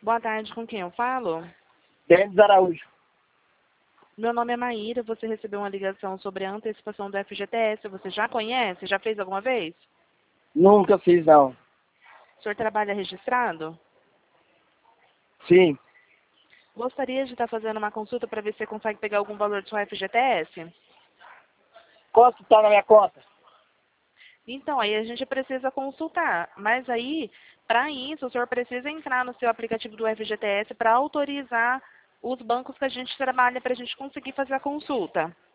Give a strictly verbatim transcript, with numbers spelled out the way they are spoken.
Boa tarde, com quem eu falo? Denis Araújo. Meu nome é Maíra, você recebeu uma ligação sobre a antecipação do F G T S. Você já conhece? Já fez alguma vez? Nunca fiz, não. O senhor trabalha registrado? Sim. Gostaria de estar fazendo uma consulta para ver se você consegue pegar algum valor do seu F G T S? Quanto está na minha conta? Então, aí a gente precisa consultar. Mas aí, para isso, o senhor precisa entrar no seu aplicativo do F G T S para autorizar os bancos que a gente trabalha para a gente conseguir fazer a consulta.